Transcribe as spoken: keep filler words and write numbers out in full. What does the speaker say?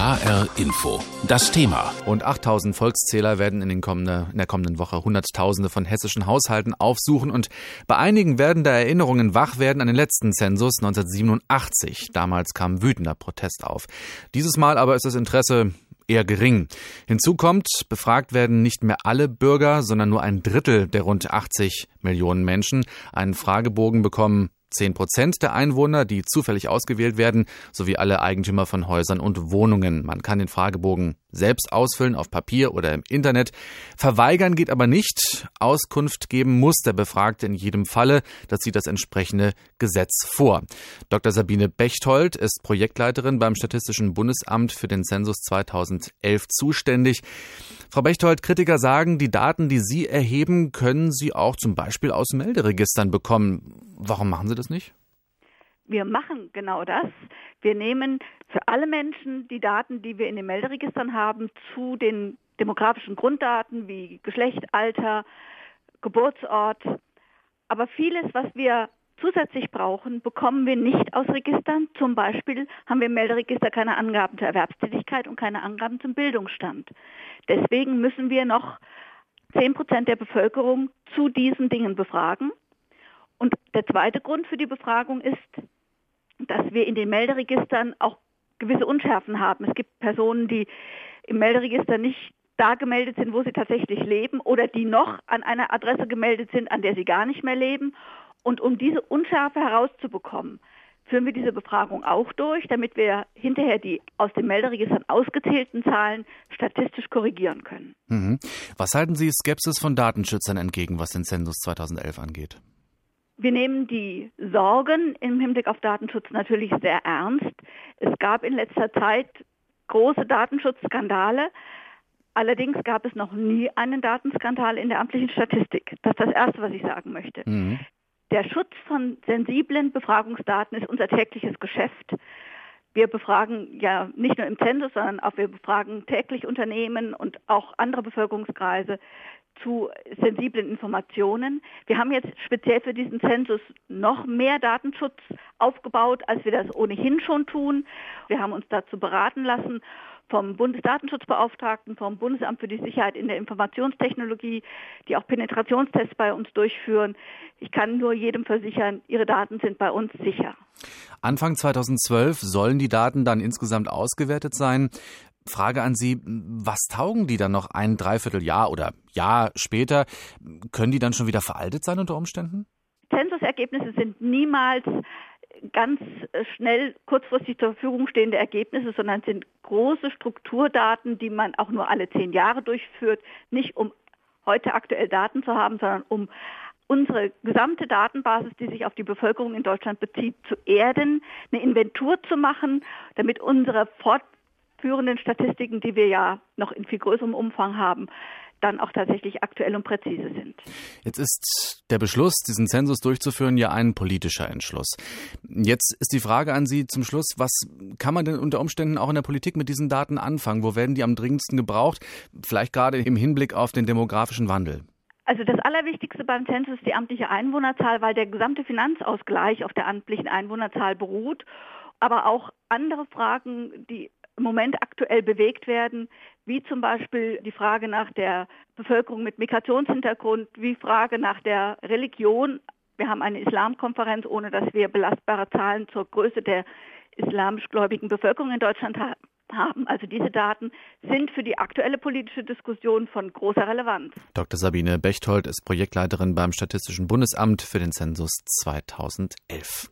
H R Info, das Thema. Rund achttausend Volkszähler werden in, den kommende, in der kommenden Woche Hunderttausende von hessischen Haushalten aufsuchen und bei einigen werden da Erinnerungen wach werden an den letzten Zensus neunzehnhundertsiebenundachtzig. Damals kam wütender Protest auf. Dieses Mal aber ist das Interesse eher gering. Hinzu kommt, befragt werden nicht mehr alle Bürger, sondern nur ein Drittel der rund achtzig Millionen Menschen. Einen Fragebogen bekommen zehn Prozent der Einwohner, die zufällig ausgewählt werden, sowie alle Eigentümer von Häusern und Wohnungen. Man kann den Fragebogen selbst ausfüllen, auf Papier oder im Internet. Verweigern geht aber nicht. Auskunft geben muss der Befragte in jedem Falle. Das sieht das entsprechende Gesetz vor. Doktor Sabine Bechtold ist Projektleiterin beim Statistischen Bundesamt für den Zensus zweitausendelf zuständig. Frau Bechtold, Kritiker sagen, die Daten, die Sie erheben, können Sie auch zum Beispiel aus Melderegistern bekommen. Warum machen Sie das nicht? Wir machen genau das. Wir nehmen für alle Menschen die Daten, die wir in den Melderegistern haben, zu den demografischen Grunddaten wie Geschlecht, Alter, Geburtsort. Aber vieles, was wir zusätzlich brauchen, bekommen wir nicht aus Registern. Zum Beispiel haben wir im Melderegister keine Angaben zur Erwerbstätigkeit und keine Angaben zum Bildungsstand. Deswegen müssen wir noch zehn Prozent der Bevölkerung zu diesen Dingen befragen. Und der zweite Grund für die Befragung ist, dass wir in den Melderegistern auch gewisse Unschärfen haben. Es gibt Personen, die im Melderegister nicht da gemeldet sind, wo sie tatsächlich leben oder die noch an einer Adresse gemeldet sind, an der sie gar nicht mehr leben. Und um diese Unschärfe herauszubekommen, führen wir diese Befragung auch durch, damit wir hinterher die aus den Melderegistern ausgezählten Zahlen statistisch korrigieren können. Mhm. Was halten Sie Skepsis von Datenschützern entgegen, was den Zensus zweitausendelf angeht? Wir nehmen die Sorgen im Hinblick auf Datenschutz natürlich sehr ernst. Es gab in letzter Zeit große Datenschutzskandale. Allerdings gab es noch nie einen Datenskandal in der amtlichen Statistik. Das ist das Erste, was ich sagen möchte. Mhm. Der Schutz von sensiblen Befragungsdaten ist unser tägliches Geschäft. Wir befragen ja nicht nur im Zensus, sondern auch wir befragen täglich Unternehmen und auch andere Bevölkerungskreise zu sensiblen Informationen. Wir haben jetzt speziell für diesen Zensus noch mehr Datenschutz aufgebaut, als wir das ohnehin schon tun. Wir haben uns dazu beraten lassen vom Bundesdatenschutzbeauftragten, vom Bundesamt für die Sicherheit in der Informationstechnologie, die auch Penetrationstests bei uns durchführen. Ich kann nur jedem versichern, Ihre Daten sind bei uns sicher. Anfang zweitausendzwölf sollen die Daten dann insgesamt ausgewertet sein. Frage an Sie, was taugen die dann noch ein Dreivierteljahr oder Jahr später? Können die dann schon wieder veraltet sein unter Umständen? Zensusergebnisse sind niemals ganz schnell kurzfristig zur Verfügung stehende Ergebnisse, sondern sind große Strukturdaten, die man auch nur alle zehn Jahre durchführt, nicht um heute aktuell Daten zu haben, sondern um unsere gesamte Datenbasis, die sich auf die Bevölkerung in Deutschland bezieht, zu erden, eine Inventur zu machen, damit unsere fortführenden Statistiken, die wir ja noch in viel größerem Umfang haben, dann auch tatsächlich aktuell und präzise sind. Jetzt ist der Beschluss, diesen Zensus durchzuführen, ja ein politischer Entschluss. Jetzt ist die Frage an Sie zum Schluss, was kann man denn unter Umständen auch in der Politik mit diesen Daten anfangen? Wo werden die am dringendsten gebraucht? Vielleicht gerade im Hinblick auf den demografischen Wandel. Also das Allerwichtigste beim Zensus ist die amtliche Einwohnerzahl, weil der gesamte Finanzausgleich auf der amtlichen Einwohnerzahl beruht. Aber auch andere Fragen, die im Moment aktuell bewegt werden, wie zum Beispiel die Frage nach der Bevölkerung mit Migrationshintergrund, wie Frage nach der Religion. Wir haben eine Islamkonferenz, ohne dass wir belastbare Zahlen zur Größe der islamischgläubigen Bevölkerung in Deutschland ha- haben. Also diese Daten sind für die aktuelle politische Diskussion von großer Relevanz. Doktor Sabine Bechtold ist Projektleiterin beim Statistischen Bundesamt für den Zensus zweitausendelf.